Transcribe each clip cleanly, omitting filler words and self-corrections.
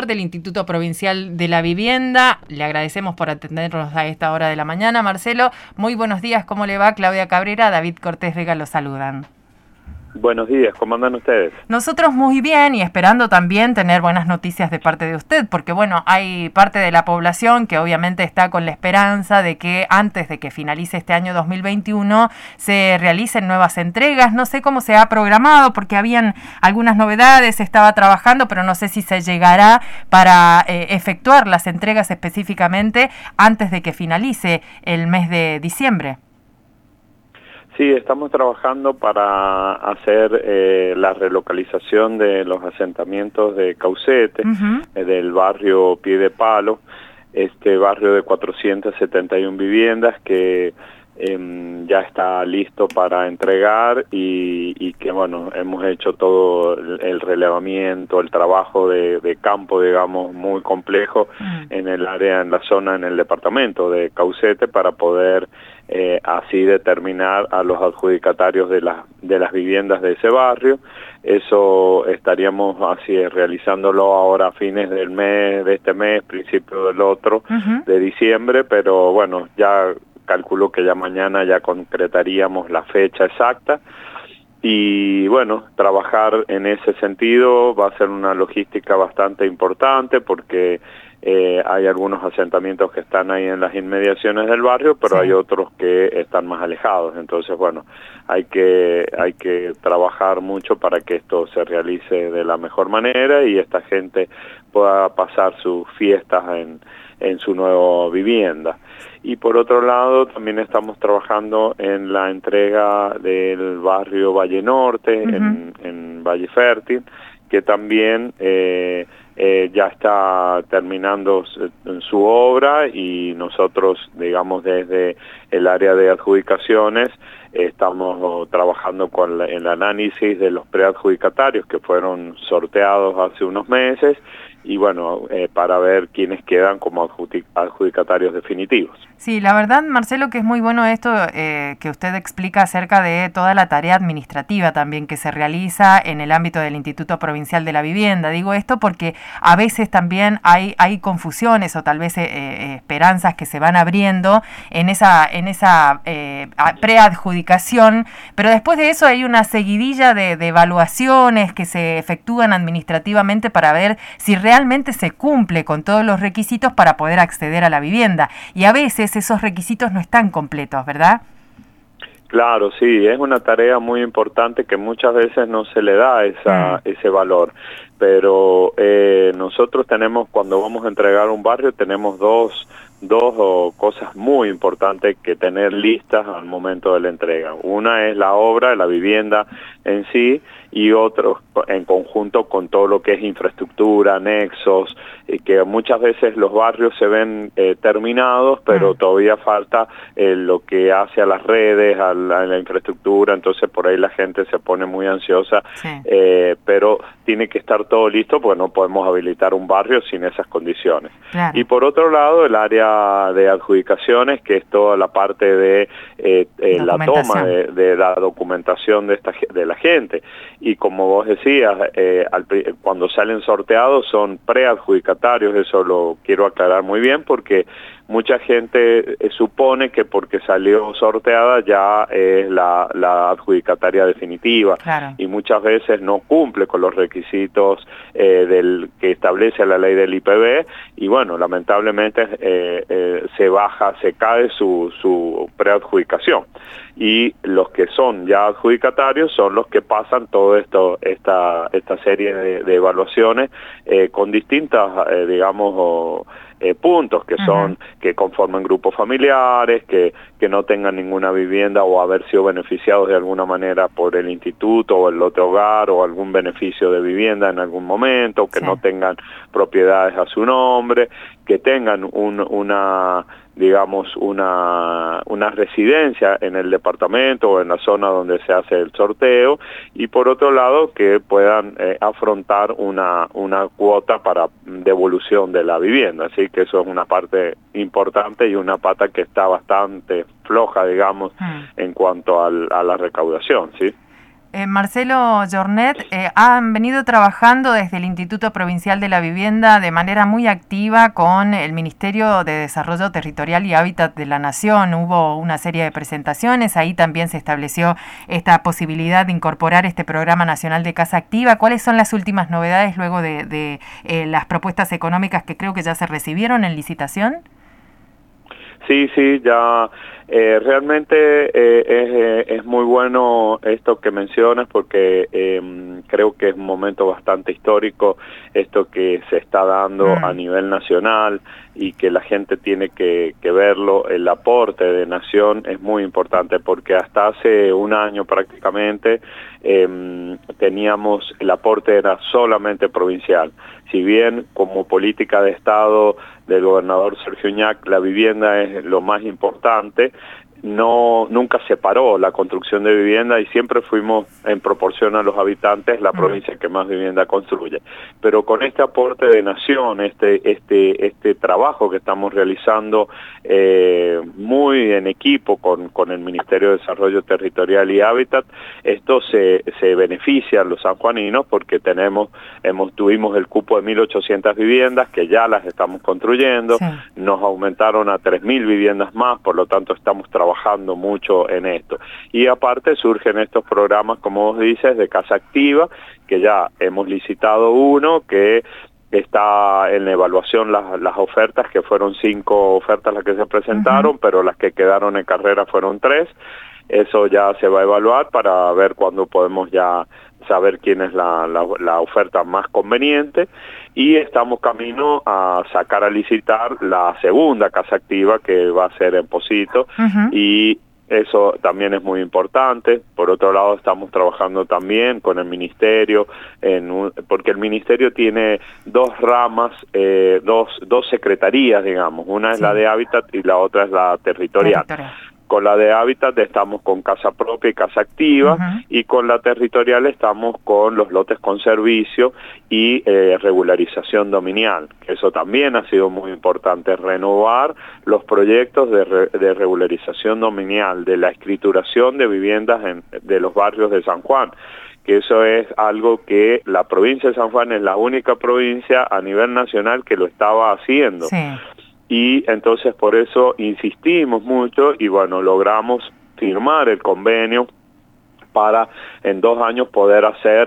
director del Instituto Provincial de la Vivienda. Le agradecemos por atendernos a esta hora de la mañana. Marcelo, muy buenos días. ¿Cómo le va? Claudia Cabrera, David Cortés Vega lo saludan. Buenos días, ¿cómo andan ustedes? Nosotros muy bien y esperando también tener buenas noticias de parte de usted, porque bueno, hay parte de la población que obviamente está con la esperanza de que antes de que finalice este año 2021 se realicen nuevas entregas. No sé cómo se ha programado, porque habían algunas novedades, se estaba trabajando, pero no sé si se llegará para efectuar las entregas específicamente antes de que finalice el mes de diciembre. Sí, estamos trabajando para hacer la relocalización de los asentamientos de Caucete, del barrio Piedepalo, este barrio de 471 viviendas que ya está listo para entregar y que bueno, hemos hecho todo el relevamiento, el trabajo de campo, digamos, muy complejo en el área, en la zona, en el departamento de Caucete para poder así determinar a los adjudicatarios de las viviendas de ese barrio. Eso estaríamos así realizándolo ahora a fines del mes, de este mes, principio del otro, de diciembre, pero bueno, ya calculo que ya mañana ya concretaríamos la fecha exacta y bueno, trabajar en ese sentido va a ser una logística bastante importante porque hay algunos asentamientos que están ahí en las inmediaciones del barrio, pero hay otros que están más alejados. Entonces, bueno, hay que trabajar mucho para que esto se realice de la mejor manera y esta gente pueda pasar sus fiestas en su nueva vivienda. Y por otro lado, también estamos trabajando en la entrega del barrio Valle Norte, en Valle Fértil, que también ya está terminando su obra y nosotros, digamos, desde el área de adjudicaciones estamos trabajando con el análisis de los preadjudicatarios que fueron sorteados hace unos meses y bueno, para ver quiénes quedan como adjudicatarios definitivos. Sí, la verdad, Marcelo, que es muy bueno esto que usted explica acerca de toda la tarea administrativa también que se realiza en el ámbito del Instituto Provincial de la Vivienda. Digo esto porque a veces también hay confusiones o tal vez esperanzas que se van abriendo en esa preadjudicación, pero después de eso hay una seguidilla de evaluaciones que se efectúan administrativamente para ver si realmente se cumple con todos los requisitos para poder acceder a la vivienda. Y a veces esos requisitos no están completos, ¿verdad? Claro, sí, es una tarea muy importante que muchas veces no se le da ese valor, pero nosotros tenemos, cuando vamos a entregar un barrio, tenemos dos cosas muy importantes que tener listas al momento de la entrega. Una es la obra, la vivienda en sí, y otro en conjunto con todo lo que es infraestructura, anexos, que muchas veces los barrios se ven terminados, pero todavía falta lo que hace a las redes, a la infraestructura, entonces por ahí la gente se pone muy ansiosa, pero tiene que estar todo listo porque no podemos habilitar un barrio sin esas condiciones. Claro. Y por otro lado, el área de adjudicaciones, que es toda la parte de la toma de la documentación de la gente. Y como vos decías, cuando salen sorteados son preadjudicatarios, eso lo quiero aclarar muy bien porque mucha gente supone que porque salió sorteada ya es la adjudicataria definitiva. Claro. Y muchas veces no cumple con los requisitos que establece la ley del IPB y bueno, lamentablemente se cae su preadjudicación. Y los que son ya adjudicatarios son los que pasan todo esta serie de evaluaciones con distintas, digamos, puntos que son que conformen grupos familiares, que no tengan ninguna vivienda o haber sido beneficiados de alguna manera por el instituto o el lote hogar o algún beneficio de vivienda en algún momento, que no tengan propiedades a su nombre, que tengan una residencia en el departamento o en la zona donde se hace el sorteo y por otro lado que puedan afrontar una cuota para devolución de la vivienda, así que eso es una parte importante y una pata que está bastante floja, digamos, en cuanto a la recaudación, ¿sí? Marcelo Jornet, han venido trabajando desde el Instituto Provincial de la Vivienda de manera muy activa con el Ministerio de Desarrollo Territorial y Hábitat de la Nación. Hubo una serie de presentaciones, ahí también se estableció esta posibilidad de incorporar este Programa Nacional de Casa Activa. ¿Cuáles son las últimas novedades luego de las propuestas económicas que creo que ya se recibieron en licitación? Sí, ya realmente es muy bueno esto que mencionas porque creo que es un momento bastante histórico esto que se está dando a nivel nacional y que la gente tiene que verlo. El aporte de Nación es muy importante porque hasta hace un año prácticamente teníamos, el aporte era solamente provincial. Si bien como política de Estado del gobernador Sergio Uñac la vivienda es lo más importante, nunca se paró la construcción de vivienda y siempre fuimos en proporción a los habitantes la provincia que más vivienda construye. Pero con este aporte de Nación, este trabajo que estamos realizando muy en equipo con el Ministerio de Desarrollo Territorial y Hábitat, esto se beneficia a los sanjuaninos porque tuvimos el cupo de 1.800 viviendas que ya las estamos construyendo, sí. Nos aumentaron a 3.000 viviendas más, por lo tanto estamos trabajando mucho en esto. Y aparte surgen estos programas, como vos dices, de Casa Activa, que ya hemos licitado uno, que está en la evaluación las ofertas, que fueron 5 ofertas las que se presentaron, pero las que quedaron en carrera fueron 3. Eso ya se va a evaluar para ver cuándo podemos ya saber quién es la oferta más conveniente, y estamos camino a sacar a licitar la segunda Casa Activa que va a ser en Pocito, y eso también es muy importante. Por otro lado, estamos trabajando también con el Ministerio, porque el Ministerio tiene 2 ramas, dos secretarías, digamos. Una es la de Hábitat y la otra es la territorial. Con la de Hábitat estamos con Casa Propia y Casa Activa, y con la territorial estamos con los lotes con servicio y regularización dominial. Eso también ha sido muy importante, renovar los proyectos de regularización dominial, de la escrituración de viviendas de los barrios de San Juan, que eso es algo que la provincia de San Juan es la única provincia a nivel nacional que lo estaba haciendo. Sí. Y entonces por eso insistimos mucho y bueno, logramos firmar el convenio para en 2 años poder hacer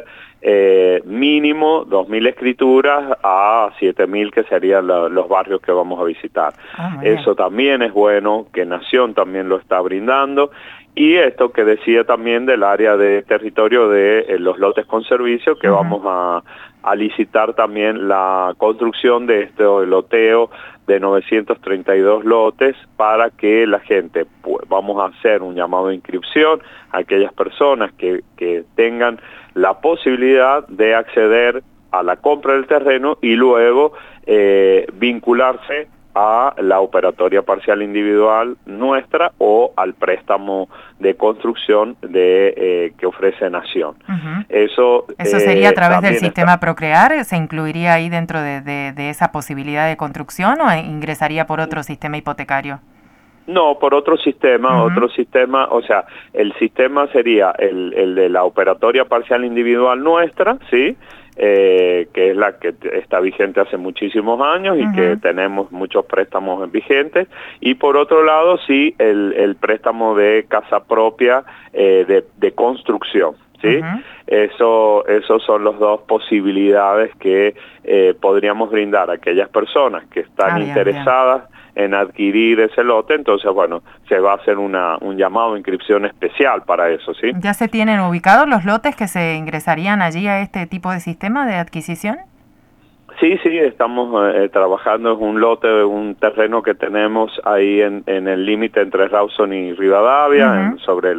mínimo 2.000 escrituras a 7.000 que serían los barrios que vamos a visitar. Eso también es bueno, que Nación también lo está brindando. Y esto que decía también del área de territorio de los lotes con servicio, que vamos a licitar también la construcción de este loteo de 932 lotes para que la gente, vamos a hacer un llamado de inscripción a aquellas personas que tengan la posibilidad de acceder a la compra del terreno y luego vincularse a la operatoria parcial individual nuestra o al préstamo de construcción que ofrece Nación. Eso sería a través del sistema Procrear. ¿Se incluiría ahí dentro de esa posibilidad de construcción o ingresaría por otro sistema hipotecario? No, por otro sistema, o sea, el sistema sería el de la operatoria parcial individual nuestra, ¿sí? Que es la que está vigente hace muchísimos años y que tenemos muchos préstamos vigentes, y por otro lado sí el préstamo de casa propia de construcción, ¿sí? Esos son las 2 posibilidades que podríamos brindar a aquellas personas que están interesadas en adquirir ese lote. Entonces, bueno, se va a hacer un llamado de inscripción especial para eso, ¿sí? ¿Ya se tienen ubicados los lotes que se ingresarían allí a este tipo de sistema de adquisición? Sí, estamos trabajando en un lote, un terreno que tenemos ahí en el límite entre Rawson y Rivadavia, sobre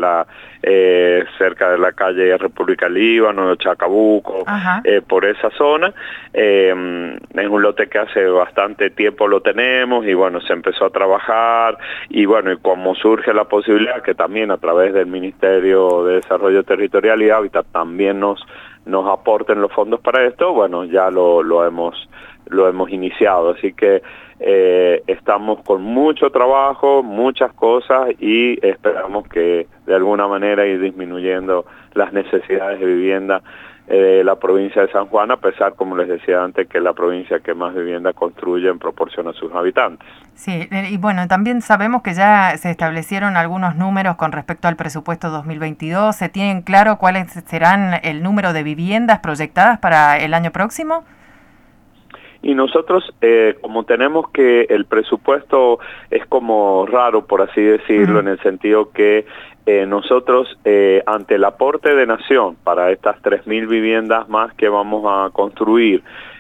cerca de la calle República Líbano, Chacabuco, por esa zona. Es un lote que hace bastante tiempo lo tenemos y bueno, se empezó a trabajar y bueno, y como surge la posibilidad que también a través del Ministerio de Desarrollo Territorial y Hábitat también nos aporten los fondos para esto, bueno, ya lo hemos lo hemos iniciado. Así que estamos con mucho trabajo, muchas cosas, y esperamos que de alguna manera ir disminuyendo las necesidades de vivienda de la provincia de San Juan, a pesar, como les decía antes, que es la provincia que más vivienda construye en proporción a sus habitantes. Sí, y bueno, también sabemos que ya se establecieron algunos números con respecto al presupuesto 2022. ¿Se tienen claro cuáles serán el número de viviendas proyectadas para el año próximo? Y nosotros, como tenemos que el presupuesto es como raro, por así decirlo, en el sentido que nosotros, ante el aporte de Nación para estas 3.000 viviendas más que vamos a construir,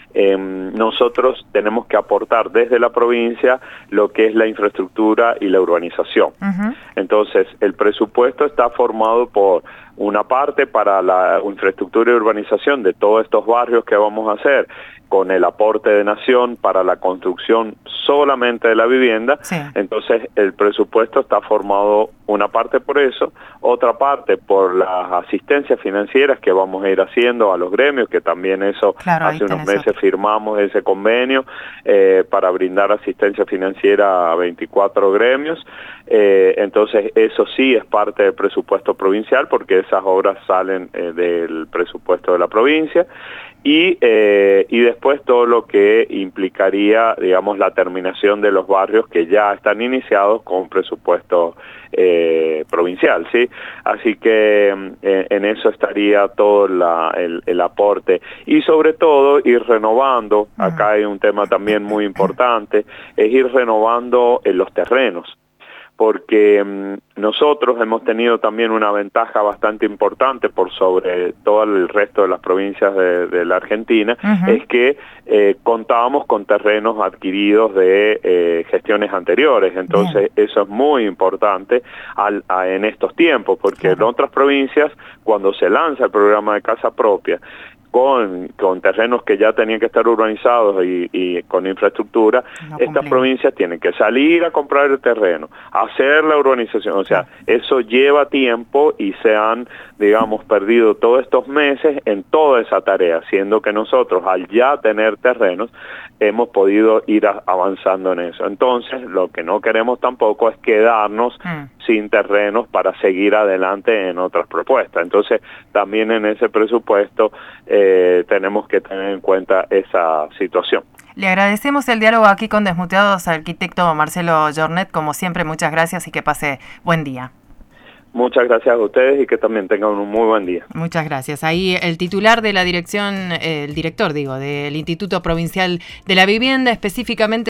nosotros tenemos que aportar desde la provincia lo que es la infraestructura y la urbanización. Entonces, el presupuesto está formado por una parte para la infraestructura y urbanización de todos estos barrios que vamos a hacer, con el aporte de Nación para la construcción solamente de la vivienda. Sí. Entonces el presupuesto está formado una parte por eso, otra parte por las asistencias financieras que vamos a ir haciendo a los gremios, que también eso, claro, hace unos meses firmamos ese convenio para brindar asistencia financiera a 24 gremios. Entonces eso sí es parte del presupuesto provincial, porque esas obras salen del presupuesto de la provincia. Y después todo lo que implicaría, digamos, la terminación de los barrios que ya están iniciados con presupuesto provincial, ¿sí? Así que en eso estaría todo el aporte. Y sobre todo ir renovando, acá hay un tema también muy importante, es ir renovando los terrenos, porque nosotros hemos tenido también una ventaja bastante importante por sobre todo el resto de las provincias de la Argentina, es que contábamos con terrenos adquiridos de gestiones anteriores. Entonces eso es muy importante en estos tiempos, porque en otras provincias, cuando se lanza el programa de casa propia, con terrenos que ya tenían que estar urbanizados y con infraestructura, estas provincias tienen que salir a comprar el terreno, hacer la urbanización, o sea, eso lleva tiempo y se han, digamos, perdido todos estos meses en toda esa tarea, siendo que nosotros, al ya tener terrenos, hemos podido ir avanzando en eso. Entonces, lo que no queremos tampoco es quedarnos sin terrenos para seguir adelante en otras propuestas. Entonces, también en ese presupuesto tenemos que tener en cuenta esa situación. Le agradecemos el diálogo aquí con Desmuteados, arquitecto Marcelo Jornet. Como siempre, muchas gracias y que pase buen día. Muchas gracias a ustedes y que también tengan un muy buen día. Muchas gracias. Ahí el titular de la dirección, el director, del Instituto Provincial de la Vivienda, específicamente